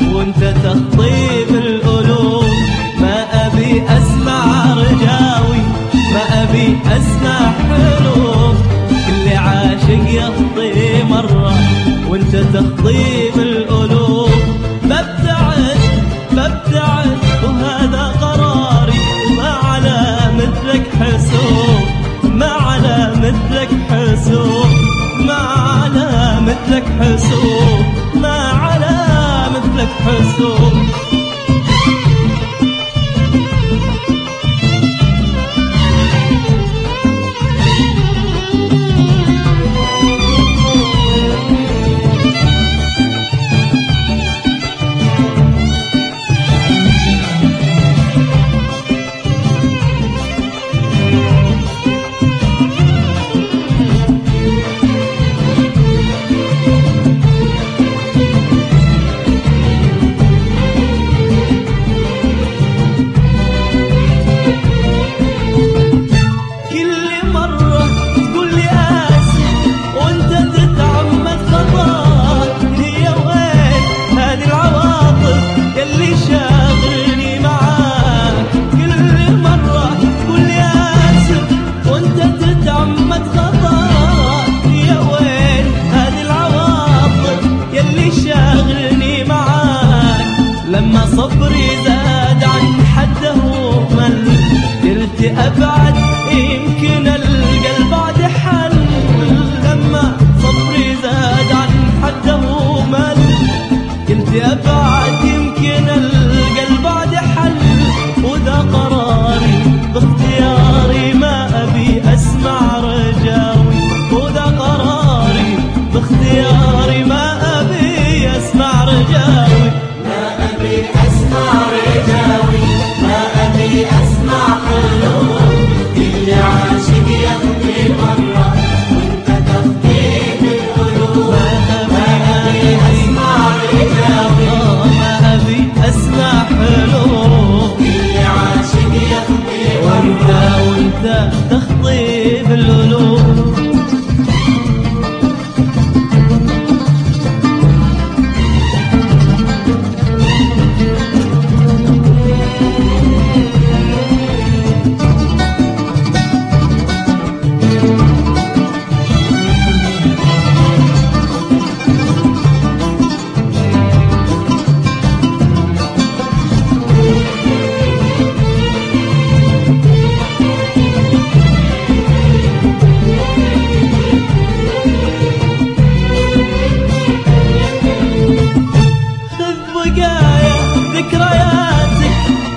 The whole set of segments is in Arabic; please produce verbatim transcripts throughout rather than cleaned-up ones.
وانت تخطيب القلوب. ما ابي اسمع رجاوي، ما ابي اسمع حلوب، كل عاشق يخطي مرة وانت تخطيب القلوب. ببتعد ببتعد وهذا قراري، وما على مثلك حسوب، ما على مثلك حسوب، ما على مثلك حسوب، ما على مثلك حسوب. لما صبري زاد عن حده ومل، قلت أبعد يمكن ألقى البعد حل. لما صبري زاد عن حده ومل، قلت أبعد يمكن ألقى البعد حل. وذا قراري باختياري، ما أبي أسمع رجاوي. وذا قراري باختياري، ما أبي أسمع رجاوي. أسمع رجاوي، ما أبي أسمع حلوب، كل عاشق يخطي مرة وانت تخطي القلوب. ما أبي أسمع رجاوي، ما أبي أسمع حلوب، كل عاشق يخطي وانت مرة وانت تخطي بالقلوب. ذكرياتك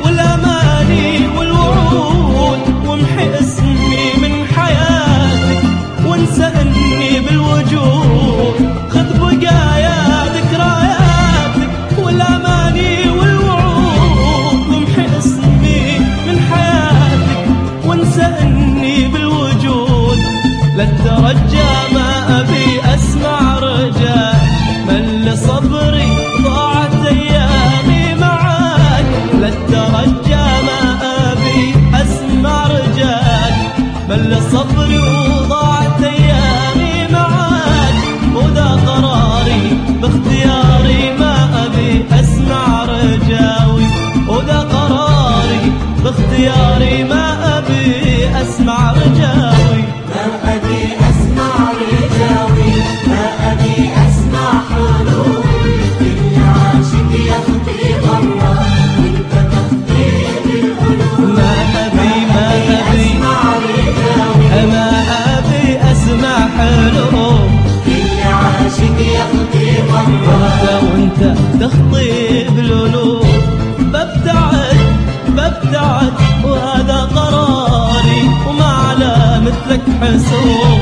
والأماني والوعود، وامحي اسمي من حياتك وانسى اني بالوجود. خذ بقايا ذكرياتك والأماني والوعود، وامحي اسمي من حياتك وانسى اني بالوجود. لا ترجى ما ابي اسمع رجاء، مل صبري ضاعت ايامي معاك. لا ترجى ما ابي اسمع رجاك، مل صبري وضاعت ايامي معاك. وذا قراري باختياري، ما ابي اسمع رجاوي. وذا قراري باختياري، ما ابي اسمع رجاوي. ما أبي أسمع رجاوي، ما أبي أسمع حلوب، كل عاشق يخطي مرة وانت تخطي بالقلوب. ما أبي ما أبي أسمع رجاوي، ما أبي أسمع حلوب، كل عاشق يخطي مرة وانت تخطي بالقلوب. ببتعد ببتعد وهذا قراري، وما على مثلك حسوب.